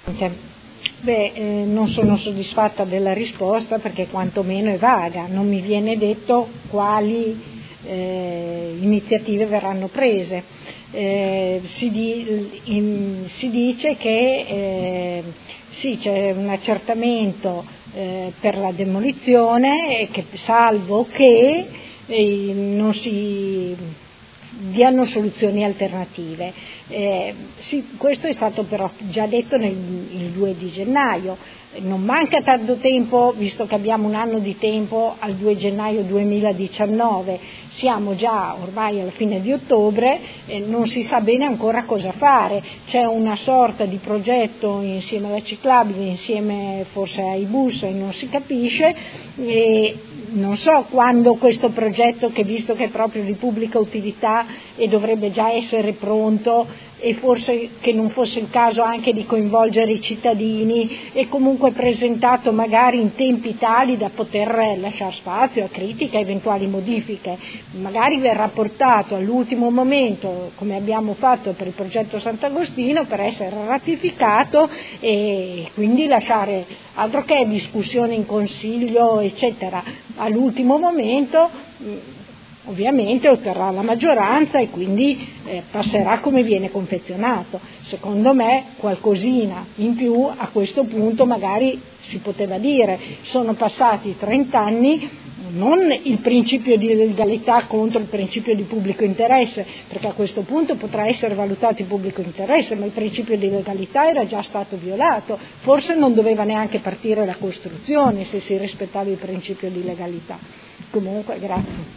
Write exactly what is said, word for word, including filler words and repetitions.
Beh, eh, non sono soddisfatta della risposta perché quantomeno è vaga, non mi viene detto quali eh, iniziative verranno prese. Eh, si, di, in, si dice che eh, sì, c'è un accertamento eh, per la demolizione, e che, salvo che eh, non si diano soluzioni alternative. Eh, sì, questo è stato però già detto nel, il due di gennaio, non manca tanto tempo, visto che abbiamo un anno di tempo al due gennaio duemiladiciannove, siamo già ormai alla fine di ottobre e non si sa bene ancora cosa fare, c'è una sorta di progetto insieme alla ciclabile, insieme forse ai bus, e non si capisce, e non so quando questo progetto, che visto che è proprio di pubblica utilità e dovrebbe già essere pronto, e forse che non fosse il caso anche di coinvolgere i cittadini, e comunque presentato magari in tempi tali da poter lasciare spazio a critiche, a eventuali modifiche, magari verrà portato all'ultimo momento come abbiamo fatto per il progetto Sant'Agostino per essere ratificato e quindi lasciare, altro che discussione in consiglio eccetera, all'ultimo momento ovviamente otterrà la maggioranza e quindi eh, passerà come viene confezionato. Secondo me qualcosina in più a questo punto magari si poteva dire. Sono passati trent'anni, non il principio di legalità contro il principio di pubblico interesse, perché a questo punto potrà essere valutato il pubblico interesse, ma il principio di legalità era già stato violato, forse non doveva neanche partire la costruzione se si rispettava il principio di legalità. Comunque, grazie.